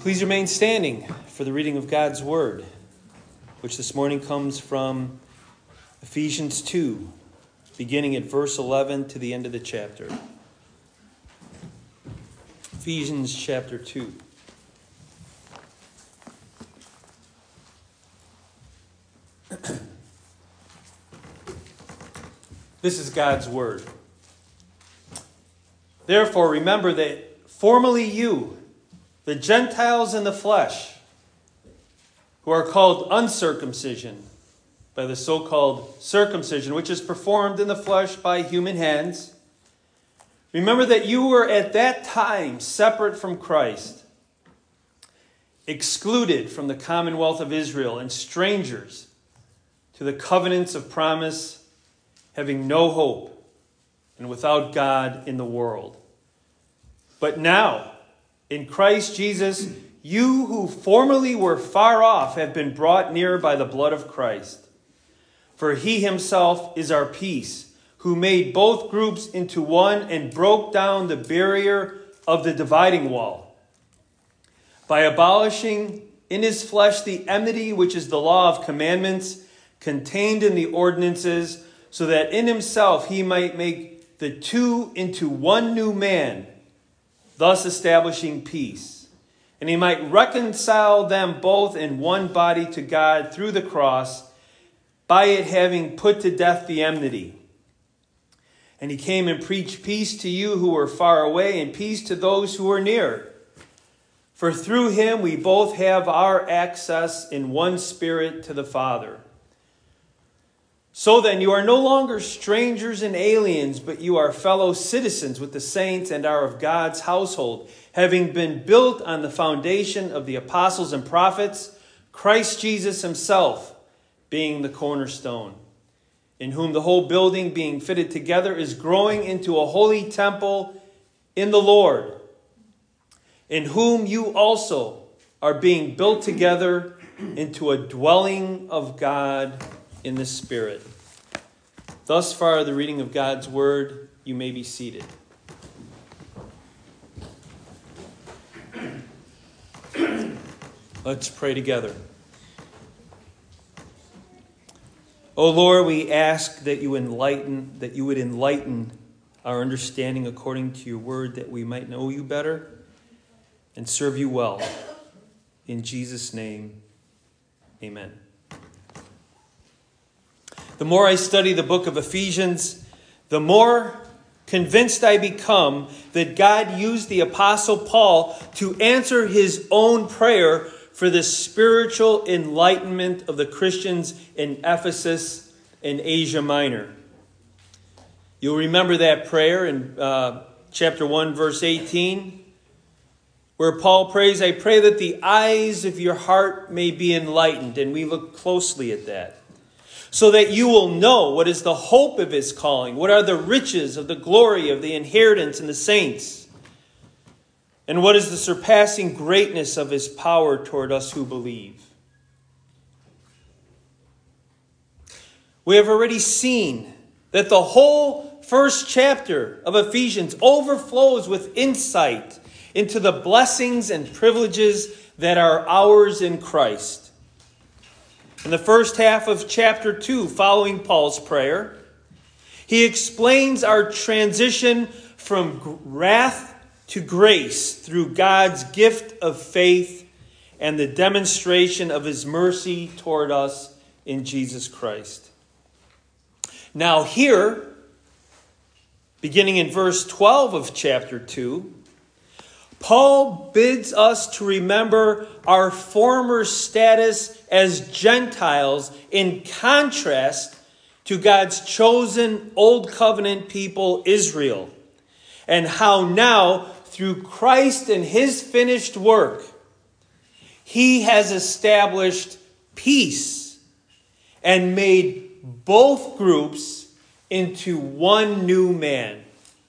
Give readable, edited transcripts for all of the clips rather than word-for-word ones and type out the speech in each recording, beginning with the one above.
Please remain standing for the reading of God's Word, which this morning comes from Ephesians 2, beginning at verse 11 to the end of the chapter. Ephesians chapter 2. This is God's Word. Therefore, remember that formerly you, the Gentiles in the flesh, who are called uncircumcision by the so-called circumcision, which is performed in the flesh by human hands, remember that you were at that time separate from Christ, excluded from the commonwealth of Israel, and strangers to the covenants of promise, having no hope and without God in the world. But now, in Christ Jesus, you who formerly were far off have been brought near by the blood of Christ. For he himself is our peace, who made both groups into one and broke down the barrier of the dividing wall, by abolishing in his flesh the enmity which is the law of commandments contained in the ordinances, so that in himself he might make the two into one new man, thus establishing peace. And he might reconcile them both in one body to God through the cross, by it having put to death the enmity. And he came and preached peace to you who were far away, and peace to those who were near. For through him we both have our access in one Spirit to the Father. So then, you are no longer strangers and aliens, but you are fellow citizens with the saints and are of God's household, having been built on the foundation of the apostles and prophets, Christ Jesus himself being the cornerstone, in whom the whole building being fitted together is growing into a holy temple in the Lord, in whom you also are being built together into a dwelling of God in the Spirit. Thus far, the reading of God's Word. You may be seated. Let's pray together. O Lord, we ask that you would enlighten our understanding according to your word, that we might know you better and serve you well. In Jesus' name, amen. The more I study the book of Ephesians, the more convinced I become that God used the Apostle Paul to answer his own prayer for the spiritual enlightenment of the Christians in Ephesus and Asia Minor. You'll remember that prayer in chapter 1, verse 18, where Paul prays, I pray that the eyes of your heart may be enlightened. And we look closely at that. So that you will know what is the hope of his calling, what are the riches of the glory of the inheritance in the saints, and what is the surpassing greatness of his power toward us who believe. We have already seen that the whole first chapter of Ephesians overflows with insight into the blessings and privileges that are ours in Christ. In the first half of chapter 2, following Paul's prayer, he explains our transition from wrath to grace through God's gift of faith and the demonstration of his mercy toward us in Jesus Christ. Now here, beginning in verse 12 of chapter 2, Paul bids us to remember our former status as Gentiles in contrast to God's chosen Old Covenant people, Israel, and how now, through Christ and his finished work, he has established peace and made both groups into one new man.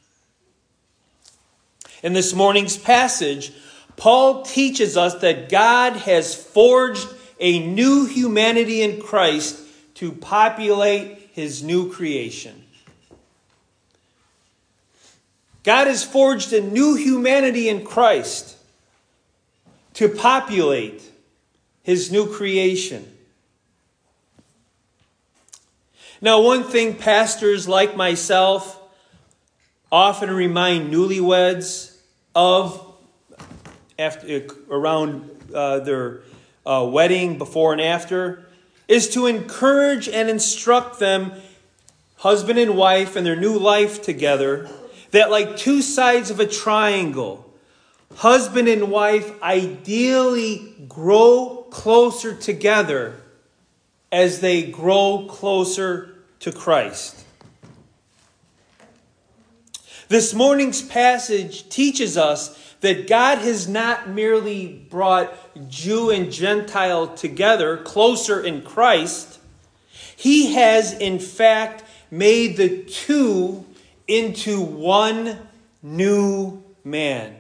In this morning's passage, Paul teaches us that God has forged a new humanity in Christ to populate his new creation. God has forged a new humanity in Christ to populate his new creation. Now, one thing pastors like myself often remind newlyweds of around their wedding, before and after, is to encourage and instruct them, husband and wife, in their new life together, that like two sides of a triangle, husband and wife ideally grow closer together as they grow closer to Christ. This morning's passage teaches us that God has not merely brought Jew and Gentile together closer in Christ. He has, in fact, made the two into one new man.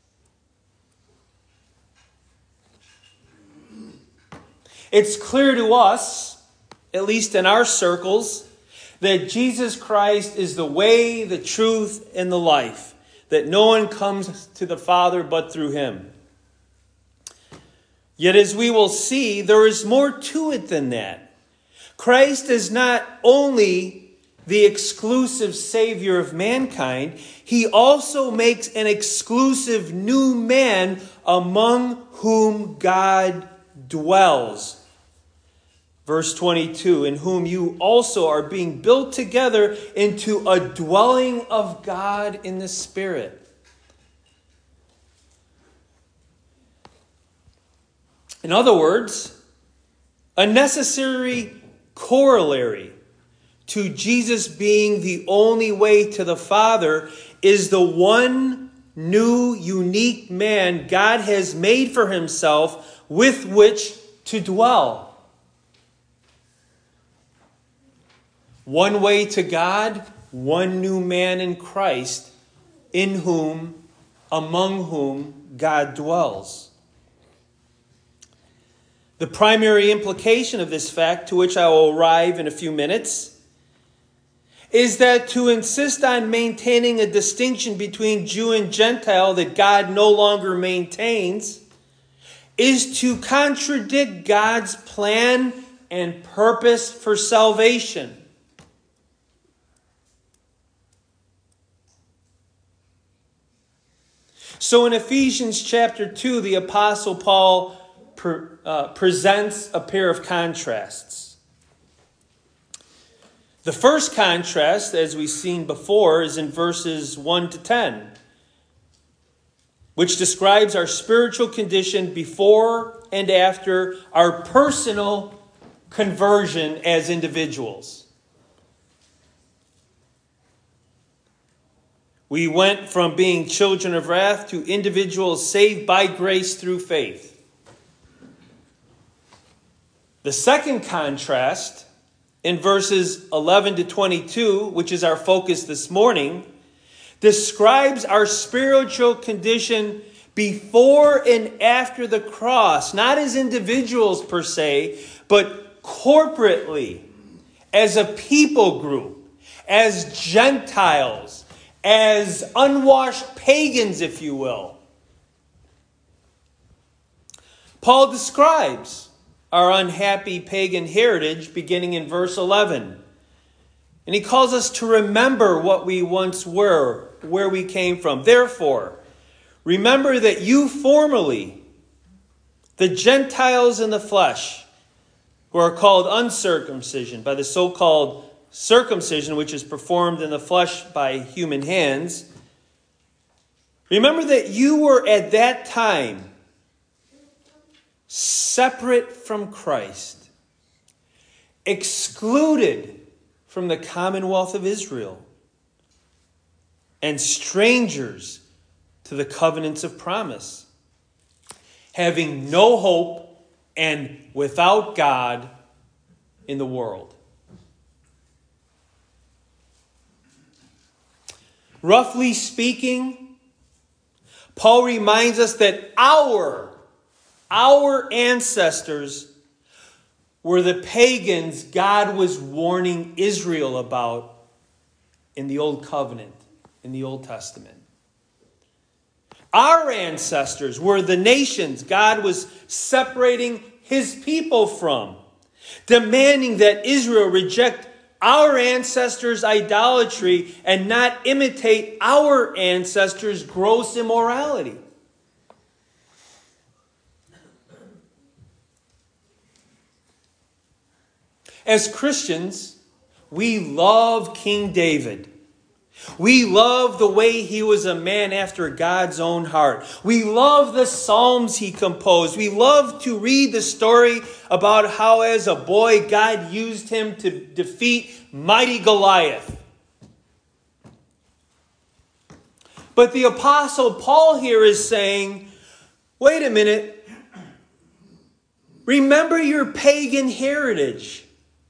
It's clear to us, at least in our circles, that Jesus Christ is the way, the truth, and the life, that no one comes to the Father but through him. Yet as we will see, there is more to it than that. Christ is not only the exclusive Savior of mankind, he also makes an exclusive new man among whom God dwells. Verse 22, in whom you also are being built together into a dwelling of God in the Spirit. In other words, a necessary corollary to Jesus being the only way to the Father is the one new, unique man God has made for himself with which to dwell. One way to God, one new man in Christ, in whom, among whom God dwells. The primary implication of this fact, to which I will arrive in a few minutes, is that to insist on maintaining a distinction between Jew and Gentile that God no longer maintains is to contradict God's plan and purpose for salvation. So in Ephesians chapter 2, the Apostle Paul presents a pair of contrasts. The first contrast, as we've seen before, is in verses 1 to 10, which describes our spiritual condition before and after our personal conversion as individuals. We went from being children of wrath to individuals saved by grace through faith. The second contrast, in verses 11 to 22, which is our focus this morning, describes our spiritual condition before and after the cross, not as individuals per se, but corporately, as a people group, as Gentiles, as unwashed pagans, if you will. Paul describes our unhappy pagan heritage beginning in verse 11. And he calls us to remember what we once were, where we came from. Therefore, remember that you formerly, the Gentiles in the flesh, who are called uncircumcision by the so-called circumcision which is performed in the flesh by human hands. Remember that you were at that time separate from Christ, excluded from the commonwealth of Israel, and strangers to the covenants of promise, having no hope and without God in the world. Roughly speaking, Paul reminds us that our ancestors were the pagans God was warning Israel about in the Old Covenant, in the Old Testament. Our ancestors were the nations God was separating his people from, demanding that Israel reject our ancestors' idolatry and not imitate our ancestors' gross immorality. As Christians, we love King David. We love the way he was a man after God's own heart. We love the Psalms he composed. We love to read the story about how as a boy God used him to defeat mighty Goliath. But the Apostle Paul here is saying, wait a minute. Remember your pagan heritage.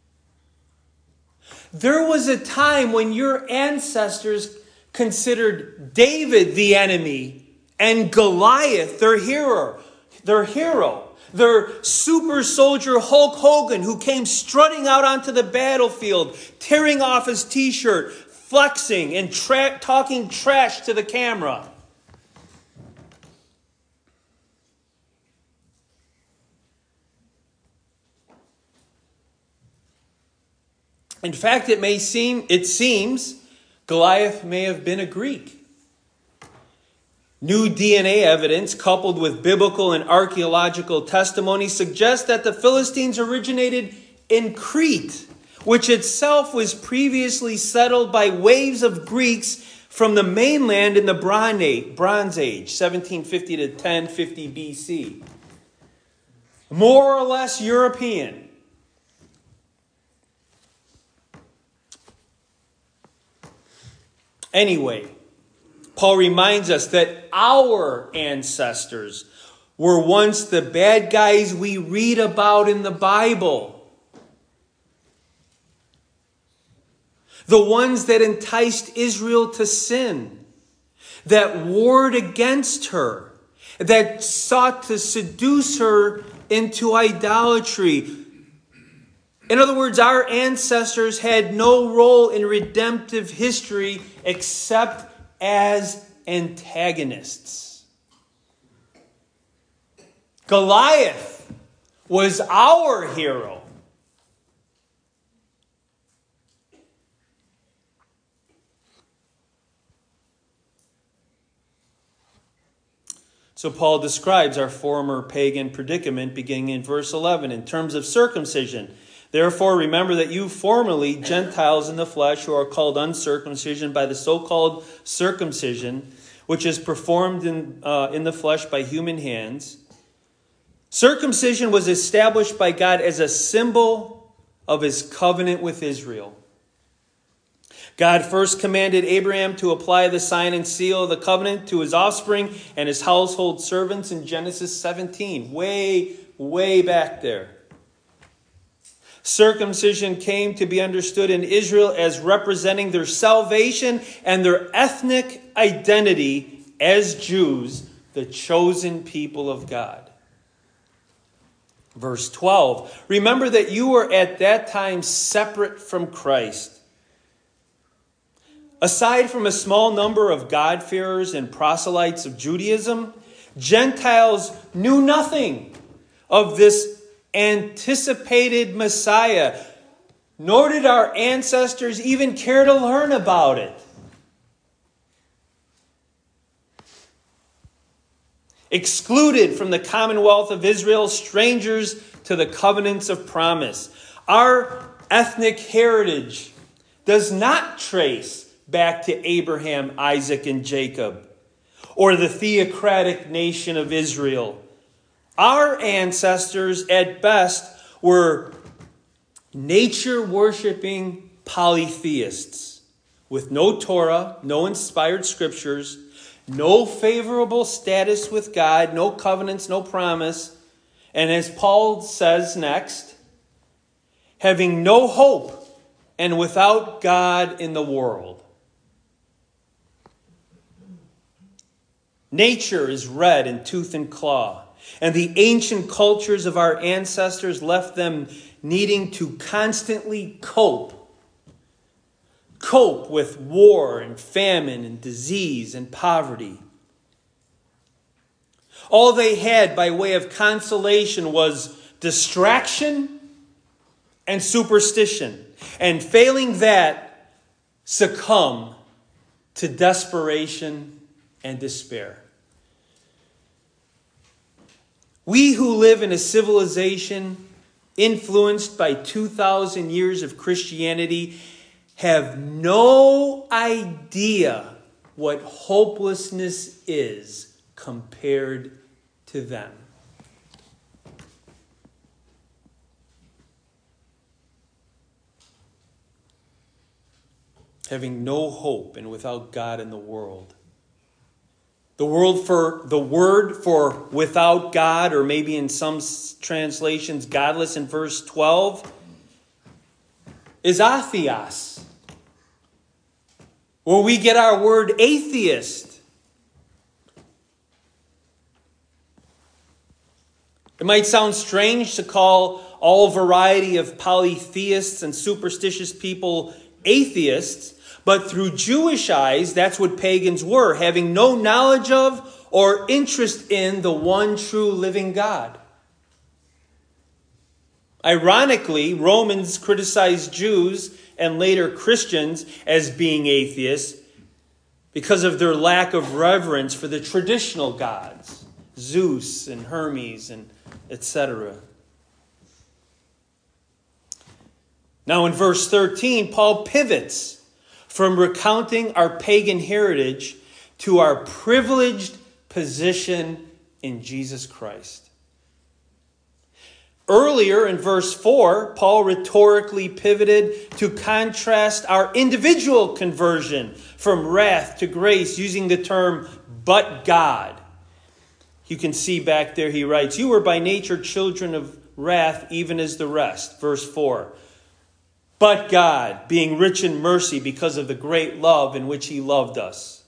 There was a time when your ancestors considered David the enemy and Goliath their hero. Their super soldier Hulk Hogan, who came strutting out onto the battlefield, tearing off his t-shirt, flexing and talking trash to the camera. In fact, it seems Goliath may have been a Greek. New DNA evidence, coupled with biblical and archaeological testimony, suggests that the Philistines originated in Crete, which itself was previously settled by waves of Greeks from the mainland in the Bronze Age, 1750 to 1050 BC. More or less European. Anyway, Paul reminds us that our ancestors were once the bad guys we read about in the Bible. The ones that enticed Israel to sin, that warred against her, that sought to seduce her into idolatry. In other words, our ancestors had no role in redemptive history except as antagonists. Goliath was our hero. So Paul describes our former pagan predicament beginning in verse 11 in terms of circumcision. Therefore, remember that you formerly, Gentiles in the flesh, who are called uncircumcision by the so-called circumcision, which is performed in the flesh by human hands. Circumcision was established by God as a symbol of his covenant with Israel. God first commanded Abraham to apply the sign and seal of the covenant to his offspring and his household servants in Genesis 17, way back there. Circumcision came to be understood in Israel as representing their salvation and their ethnic identity as Jews, the chosen people of God. Verse 12, remember that you were at that time separate from Christ. Aside from a small number of God-fearers and proselytes of Judaism, Gentiles knew nothing of this anticipated Messiah, nor did our ancestors even care to learn about it. Excluded from the commonwealth of Israel, strangers to the covenants of promise. Our ethnic heritage does not trace back to Abraham, Isaac, and Jacob, or the theocratic nation of Israel. Our ancestors, at best, were nature-worshiping polytheists with no Torah, no inspired scriptures, no favorable status with God, no covenants, no promise. And as Paul says next, having no hope and without God in the world. Nature is red in tooth and claw. And the ancient cultures of our ancestors left them needing to constantly cope with war and famine and disease and poverty. All they had by way of consolation was distraction and superstition. And failing that, succumb to desperation and despair. We who live in a civilization influenced by 2,000 years of Christianity have no idea what hopelessness is compared to them. Having no hope and without God in the world. The word for without God, or maybe in some translations godless in verse 12, is atheos, where we get our word atheist. It might sound strange to call all variety of polytheists and superstitious people atheists, but through Jewish eyes, that's what pagans were, having no knowledge of or interest in the one true living God. Ironically, Romans criticized Jews and later Christians as being atheists because of their lack of reverence for the traditional gods, Zeus and Hermes and etc. Now in verse 13, Paul pivots from recounting our pagan heritage to our privileged position in Jesus Christ. Earlier in verse 4, Paul rhetorically pivoted to contrast our individual conversion from wrath to grace using the term, but God. You can see back there he writes, "You were by nature children of wrath, even as the rest." Verse 4. But God, being rich in mercy because of the great love in which he loved us.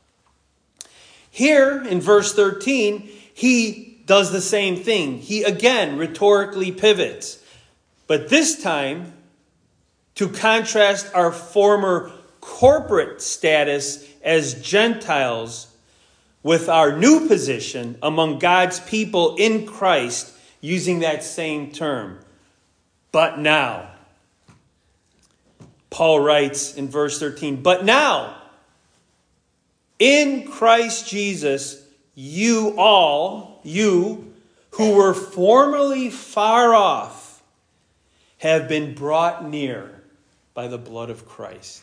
Here in verse 13, he does the same thing. He again rhetorically pivots. But this time, to contrast our former corporate status as Gentiles with our new position among God's people in Christ, using that same term. But now. Paul writes in verse 13, "But now, in Christ Jesus, you who were formerly far off, have been brought near by the blood of Christ."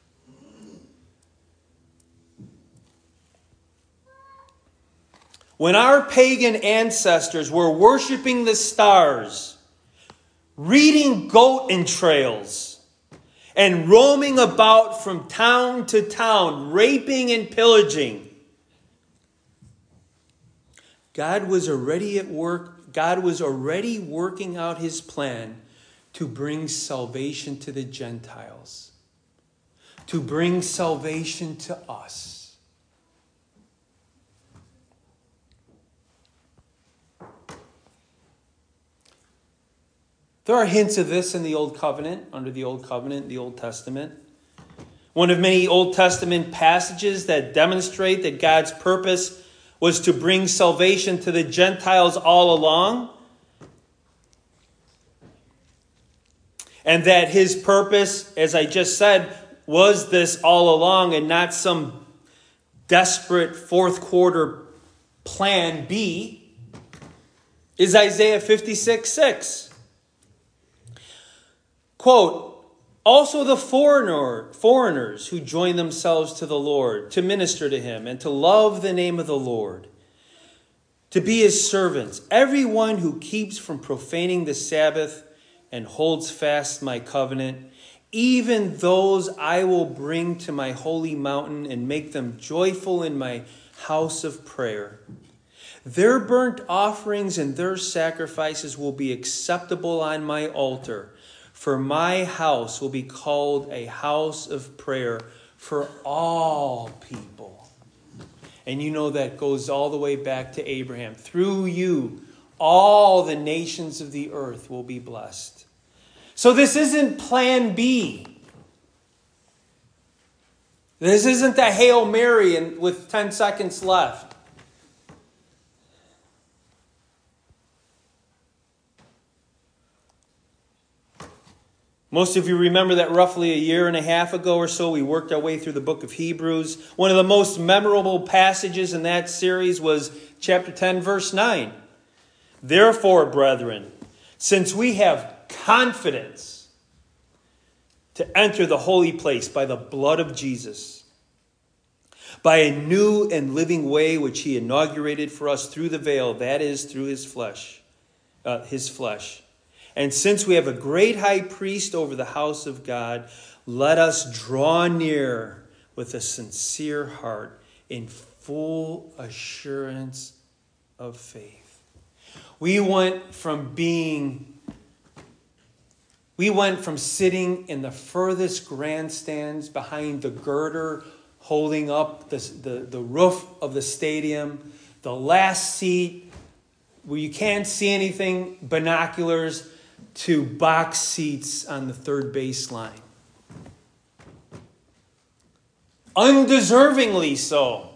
When our pagan ancestors were worshiping the stars, reading goat entrails, and roaming about from town to town, raping and pillaging, God was already at work. God was already working out his plan to bring salvation to the Gentiles, to bring salvation to us. There are hints of this in the Old Covenant, under the Old Covenant, the Old Testament. One of many Old Testament passages that demonstrate that God's purpose was to bring salvation to the Gentiles all along. And that his purpose, as I just said, was this all along and not some desperate fourth quarter plan B, is Isaiah 56:6. Quote, "Also the foreigners who join themselves to the Lord, to minister to him, and to love the name of the Lord, to be his servants, everyone who keeps from profaning the Sabbath and holds fast my covenant, even those I will bring to my holy mountain and make them joyful in my house of prayer. Their burnt offerings and their sacrifices will be acceptable on my altar. For my house will be called a house of prayer for all people." And you know that goes all the way back to Abraham. Through you, all the nations of the earth will be blessed. So this isn't plan B. This isn't a Hail Mary with 10 seconds left. Most of you remember that roughly a year and a half ago or so, we worked our way through the book of Hebrews. One of the most memorable passages in that series was chapter 10, verse 9. Therefore, brethren, since we have confidence to enter the holy place by the blood of Jesus, by a new and living way which he inaugurated for us through the veil, that is, through his flesh. And since we have a great high priest over the house of God, let us draw near with a sincere heart in full assurance of faith. We went from sitting in the furthest grandstands behind the girder, holding up the roof of the stadium, the last seat where you can't see anything, binoculars, to box seats on the third baseline. Undeservingly so.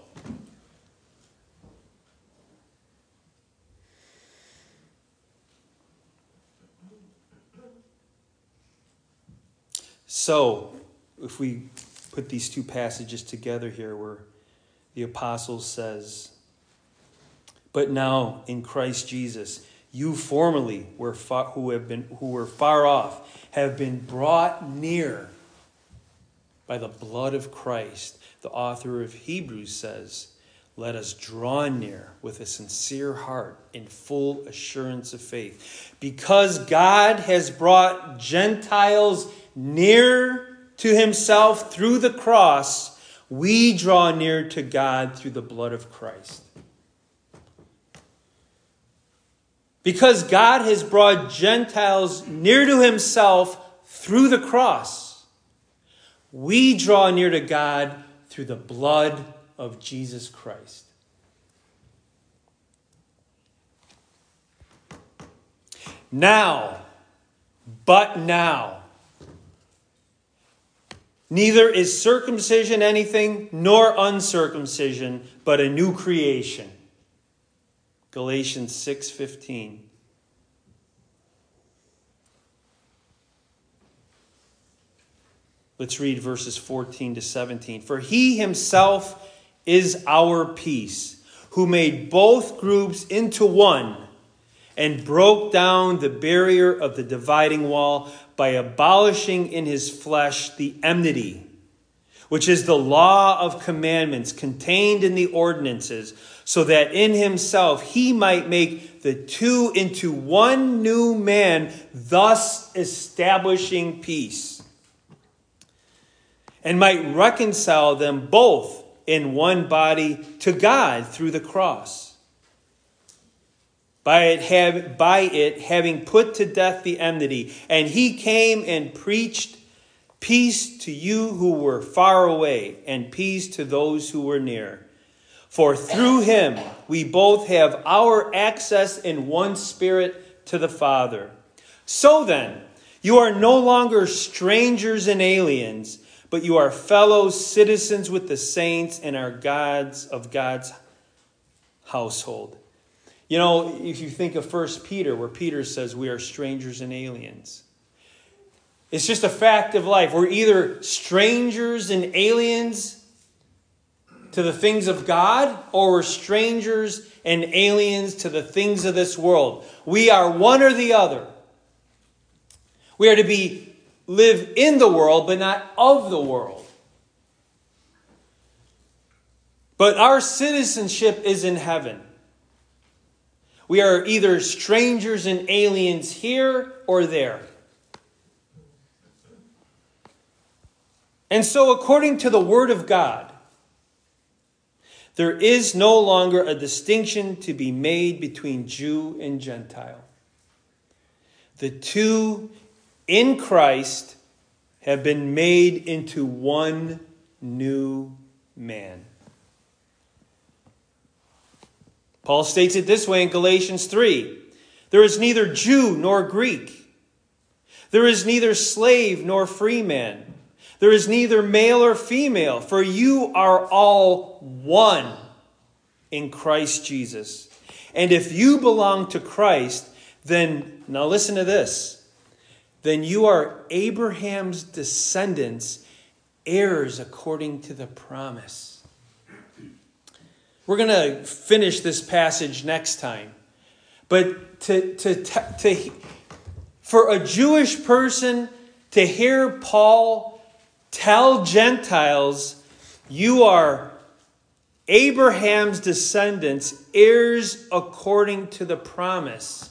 So, if we put these two passages together here where the apostle says, but now in Christ Jesus, you formerly who were far off have been brought near by the blood of Christ. The author of Hebrews says, let us draw near with a sincere heart in full assurance of faith. Because God has brought Gentiles near to himself through the cross, we draw near to God through the blood of Christ. Because God has brought Gentiles near to himself through the cross, we draw near to God through the blood of Jesus Christ. Now, neither is circumcision anything, nor uncircumcision, but a new creation. Galatians 6:15. Let's read verses 14 to 17. For he himself is our peace, who made both groups into one and broke down the barrier of the dividing wall by abolishing in his flesh the enmity, which is the law of commandments contained in the ordinances, so that in himself he might make the two into one new man, thus establishing peace, and might reconcile them both in one body to God through the cross, by it having put to death the enmity. And he came and preached peace to you who were far away, and peace to those who were near. For through him we both have our access in one Spirit to the Father. So then, you are no longer strangers and aliens, but you are fellow citizens with the saints and are of God's household. You know, if you think of 1 Peter, where Peter says we are strangers and aliens, it's just a fact of life. We're either strangers and aliens to the things of God, or we're strangers and aliens to the things of this world. We are one or the other. We are to live in the world, but not of the world. But our citizenship is in heaven. We are either strangers and aliens here or there. And so, according to the Word of God, there is no longer a distinction to be made between Jew and Gentile. The two in Christ have been made into one new man. Paul states it this way in Galatians 3. There is neither Jew nor Greek. There is neither slave nor free man. There is neither male or female, for you are all one in Christ Jesus. And if you belong to Christ, then, now listen to this, then you are Abraham's descendants, heirs according to the promise. We're going to finish this passage next time. But for a Jewish person to hear Paul tell Gentiles, you are Abraham's descendants, heirs according to the promise,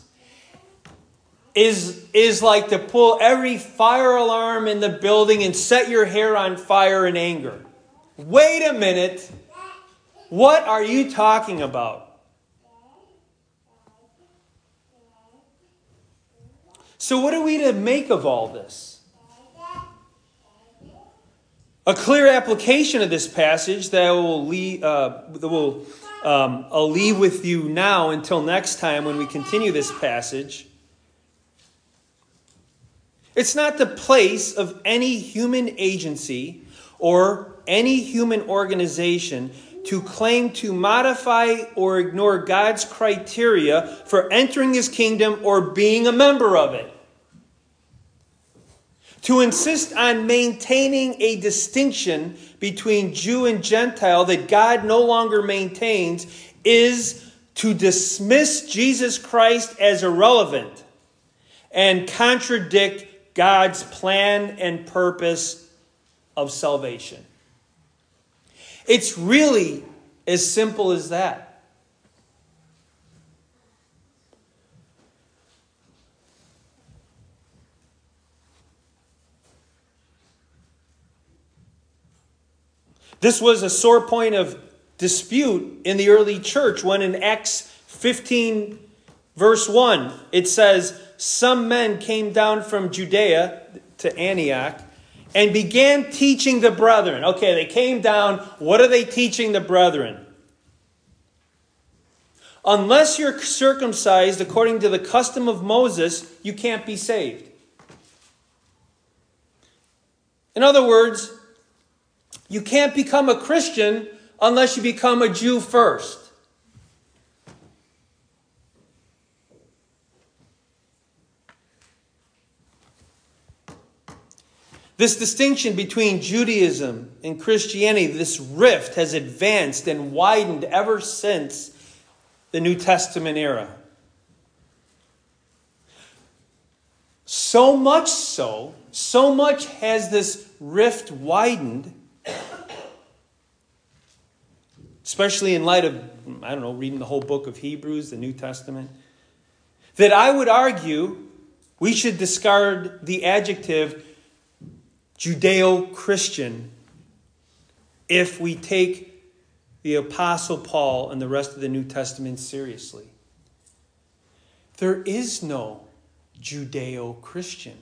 is like to pull every fire alarm in the building and set your hair on fire in anger. Wait a minute. What are you talking about? So what are we to make of all this? A clear application of this passage that I'll leave with you now until next time when we continue this passage. It's not the place of any human agency or any human organization to claim to modify or ignore God's criteria for entering His kingdom or being a member of it. To insist on maintaining a distinction between Jew and Gentile that God no longer maintains is to dismiss Jesus Christ as irrelevant and contradict God's plan and purpose of salvation. It's really as simple as that. This was a sore point of dispute in the early church when in Acts 15, verse 1, it says, some men came down from Judea to Antioch and began teaching the brethren. Okay, they came down. What are they teaching the brethren? Unless you're circumcised according to the custom of Moses, you can't be saved. In other words, you can't become a Christian unless you become a Jew first. This distinction between Judaism and Christianity, this rift, has advanced and widened ever since the New Testament era. So much has this rift widened, especially in light of, reading the whole book of Hebrews, the New Testament, that I would argue we should discard the adjective Judeo-Christian if we take the Apostle Paul and the rest of the New Testament seriously. There is no Judeo-Christian.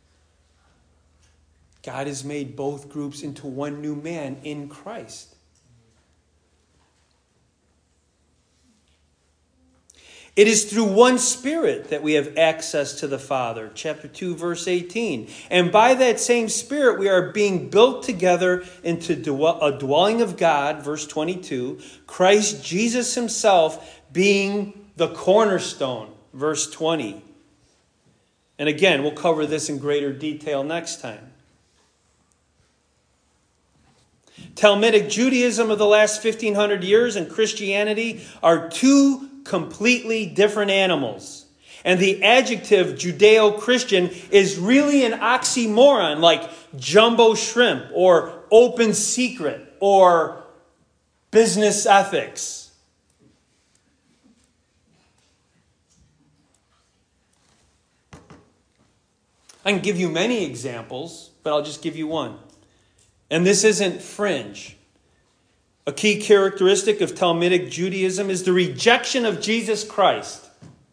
God has made both groups into one new man in Christ. It is through one Spirit that we have access to the Father. Chapter 2, verse 18. And by that same Spirit, we are being built together into a dwelling of God. Verse 22. Christ Jesus Himself being the cornerstone. Verse 20. And again, we'll cover this in greater detail next time. Talmudic Judaism of the last 1,500 years and Christianity are two completely different animals. And the adjective Judeo-Christian is really an oxymoron, like jumbo shrimp or open secret or business ethics. I can give you many examples, but I'll just give you one. And this isn't fringe. A key characteristic of Talmudic Judaism is the rejection of Jesus Christ.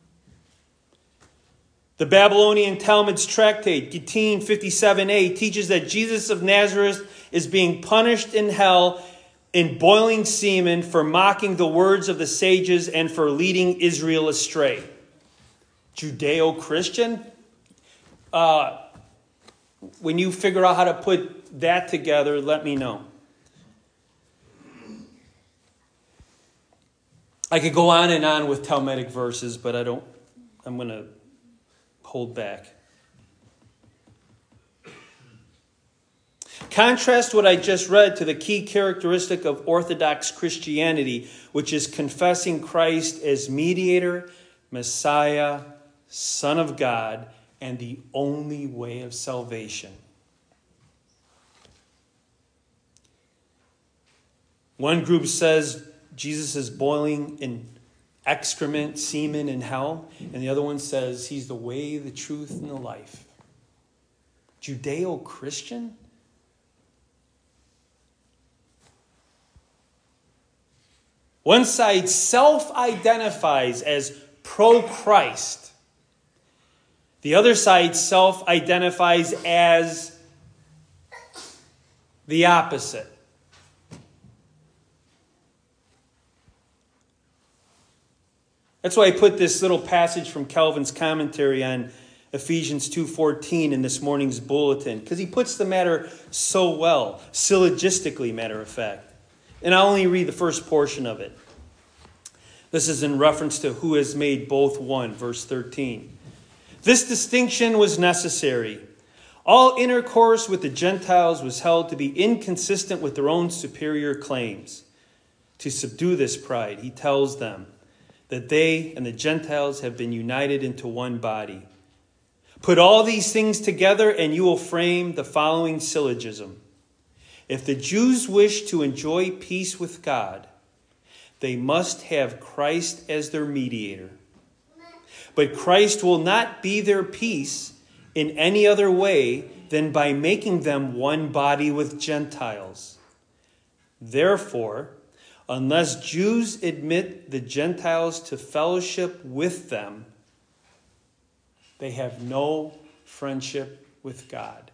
The Babylonian Talmud's tractate, Gittin 57a, teaches that Jesus of Nazareth is being punished in hell in boiling semen for mocking the words of the sages and for leading Israel astray. Judeo-Christian? When you figure out how to put that together, let me know. I could go on and on with Talmudic verses, but I'm going to hold back. Contrast what I just read to the key characteristic of Orthodox Christianity, which is confessing Christ as mediator, Messiah, Son of God, and the only way of salvation. One group says Jesus is boiling in excrement, semen in hell, and the other one says he's the way, the truth, and the life. Judeo-Christian? One side self-identifies as pro-Christ. The other side self-identifies as the opposite. That's why I put this little passage from Calvin's commentary on Ephesians 2:14 in this morning's bulletin, because he puts the matter so well, syllogistically, matter of fact. And I'll only read the first portion of it. This is in reference to who has made both one, verse 13. This distinction was necessary. All intercourse with the Gentiles was held to be inconsistent with their own superior claims. To subdue this pride, he tells them that they and the Gentiles have been united into one body. Put all these things together and you will frame the following syllogism. If the Jews wish to enjoy peace with God, they must have Christ as their mediator. But Christ will not be their peace in any other way than by making them one body with Gentiles. Therefore, unless Jews admit the Gentiles to fellowship with them, they have no friendship with God.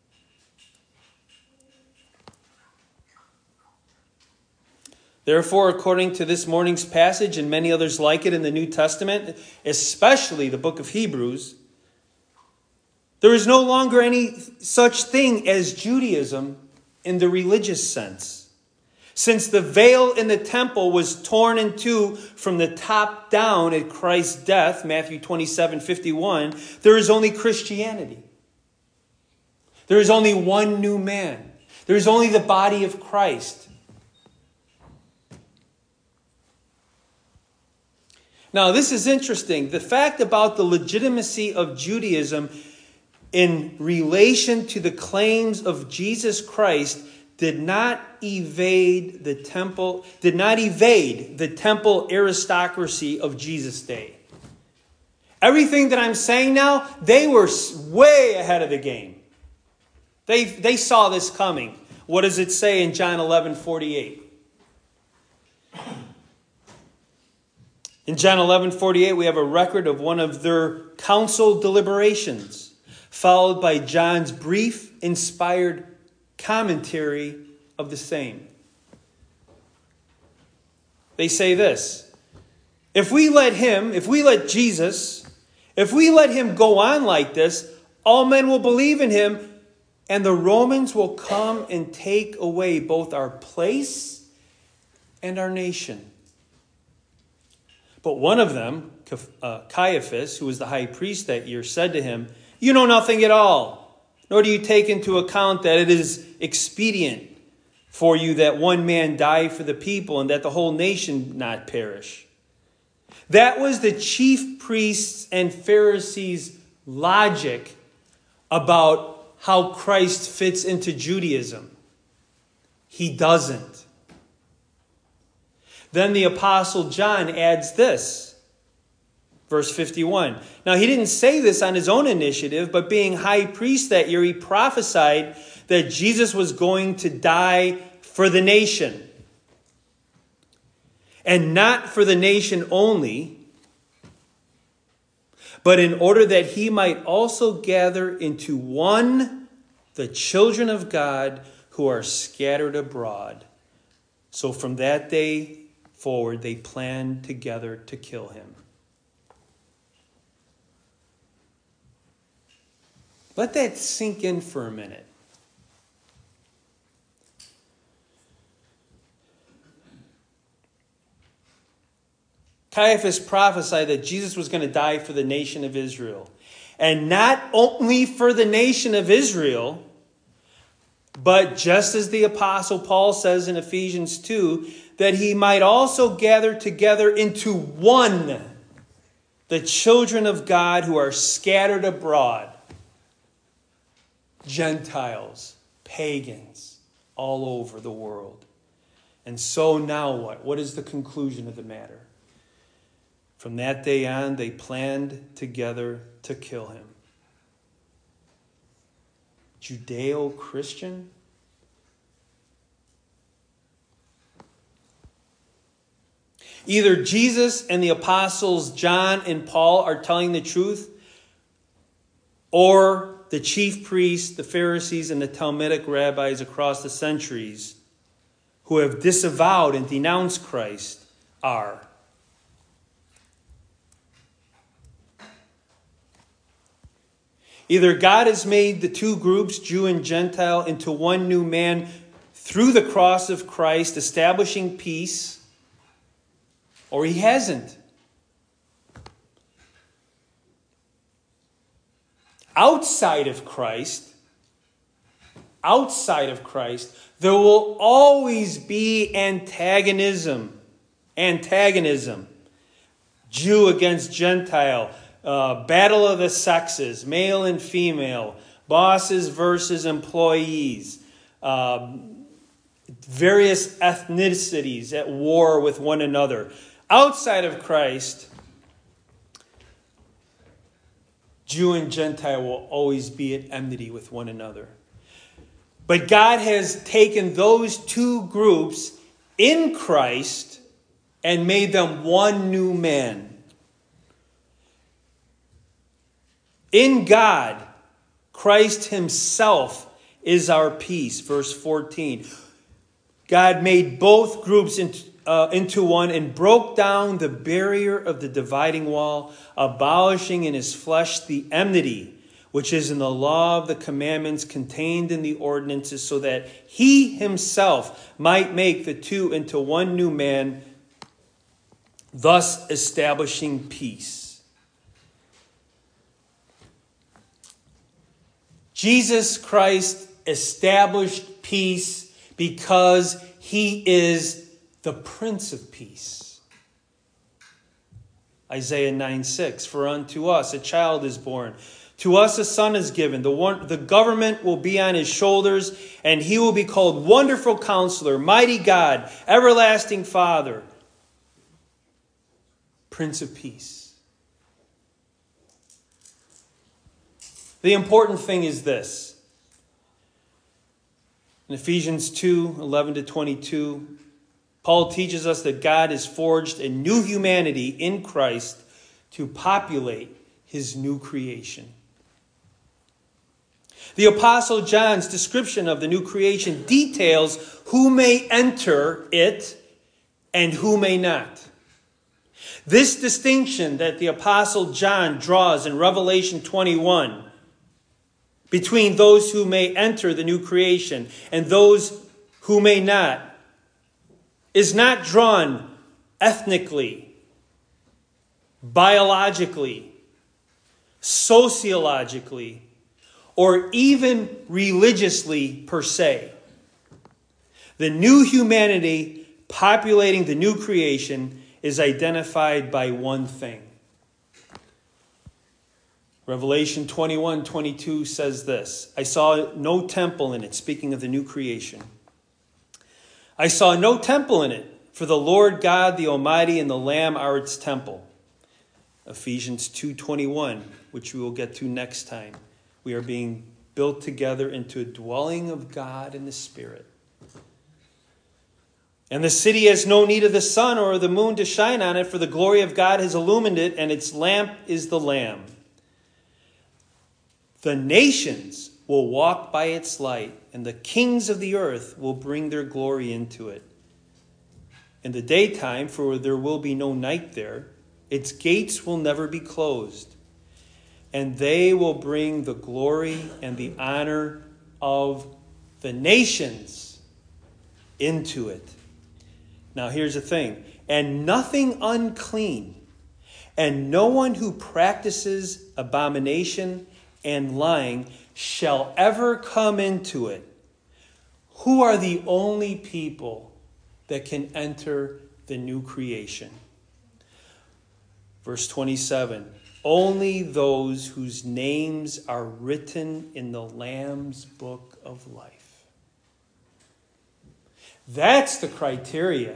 Therefore, according to this morning's passage and many others like it in the New Testament, especially the book of Hebrews, there is no longer any such thing as Judaism in the religious sense. Since the veil in the temple was torn in two from the top down at Christ's death, Matthew 27:51, there is only Christianity. There is only one new man. There is only the body of Christ. Now, this is interesting. The fact about the legitimacy of Judaism in relation to the claims of Jesus Christ did not evade the temple aristocracy of Jesus' day. Everything that I'm saying now, they were way ahead of the game. They saw this coming. What does it say in John 11:48? In John 11:48, we have a record of one of their council deliberations, followed by John's brief, inspired commentary of the same. They say this: if we let Jesus go on like this, all men will believe in him, and the Romans will come and take away both our place and our nation. But one of them, Caiaphas, who was the high priest that year, said to him, "You know nothing at all, nor do you take into account that it is expedient for you that one man die for the people and that the whole nation not perish." That was the chief priests and Pharisees' logic about how Christ fits into Judaism. He doesn't. Then the Apostle John adds this, verse 51. Now, he didn't say this on his own initiative, but being high priest that year, he prophesied that Jesus was going to die for the nation. And not for the nation only, but in order that he might also gather into one the children of God who are scattered abroad. So from that day forward, they planned together to kill him. Let that sink in for a minute. Caiaphas prophesied that Jesus was going to die for the nation of Israel. And not only for the nation of Israel, But just as the Apostle Paul says in Ephesians 2, that he might also gather together into one the children of God who are scattered abroad, Gentiles, pagans, all over the world. And so now what? What is the conclusion of the matter? From that day on, they planned together to kill him. Judeo-Christian? Either Jesus and the apostles John and Paul are telling the truth, or the chief priests, the Pharisees, and the Talmudic rabbis across the centuries who have disavowed and denounced Christ are. Either God has made the two groups, Jew and Gentile, into one new man through the cross of Christ, establishing peace, or he hasn't. Outside of Christ, there will always be antagonism. Jew against Gentile, battle of the sexes, male and female, bosses versus employees, various ethnicities at war with one another. Outside of Christ, Jew and Gentile will always be at enmity with one another. But God has taken those two groups in Christ and made them one new man. In God, Christ himself is our peace. Verse 14. God made both groups into one and broke down the barrier of the dividing wall, abolishing in his flesh the enmity, which is in the law of the commandments contained in the ordinances, so that he himself might make the two into one new man, thus establishing peace. Jesus Christ established peace because he is the Prince of Peace. Isaiah 9:6, for unto us a child is born, to us a son is given. The government will be on his shoulders, and he will be called Wonderful Counselor, Mighty God, Everlasting Father, Prince of Peace. The important thing is this. In Ephesians 2:11-22, Paul teaches us that God has forged a new humanity in Christ to populate his new creation. The Apostle John's description of the new creation details who may enter it and who may not. This distinction that the Apostle John draws in Revelation 21 between those who may enter the new creation and those who may not is not drawn ethnically, biologically, sociologically, or even religiously per se. The new humanity populating the new creation is identified by one thing. Revelation 21:22 says this, I saw no temple in it, speaking of the new creation. I saw no temple in it, for the Lord God, the Almighty, and the Lamb are its temple. Ephesians 2:21, which we will get to next time. We are being built together into a dwelling of God in the Spirit. And the city has no need of the sun or the moon to shine on it, for the glory of God has illumined it, and its lamp is the Lamb. The nations will walk by its light, and the kings of the earth will bring their glory into it. In the daytime, for there will be no night there, its gates will never be closed, and they will bring the glory and the honor of the nations into it. Now here's the thing, and nothing unclean, and no one who practices abomination and lying shall ever come into it, Who are the only people that can enter the new creation? Verse 27, only those whose names are written in the Lamb's book of life. That's the criteria.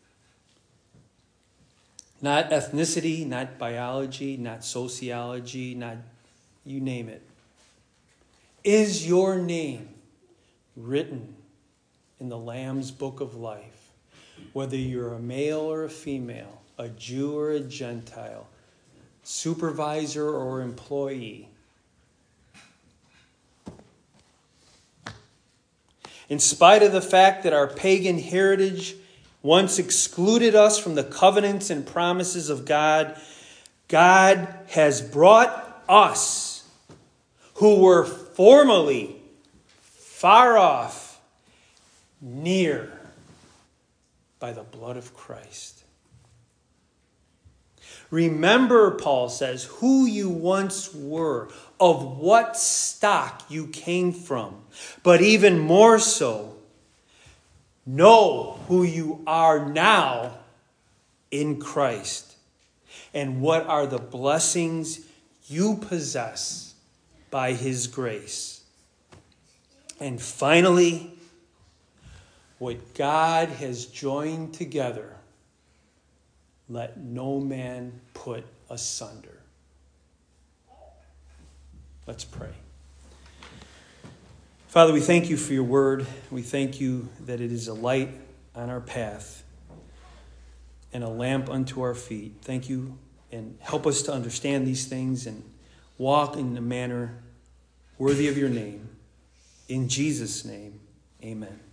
Not ethnicity, not biology, not sociology, not you name it. Is your name written in the Lamb's book of life? Whether you're a male or a female, a Jew or a Gentile, supervisor or employee. In spite of the fact that our pagan heritage once excluded us from the covenants and promises of God, God has brought us, who were formerly far off, near by the blood of Christ. Remember, Paul says, who you once were, of what stock you came from. But even more so, know who you are now in Christ, and what are the blessings you possess by his grace. And finally, what God has joined together, let no man put asunder. Let's pray. Father, we thank you for your word. We thank you that it is a light on our path and a lamp unto our feet. Thank you, and help us to understand these things and walk in a manner worthy of your name. In Jesus' name, amen.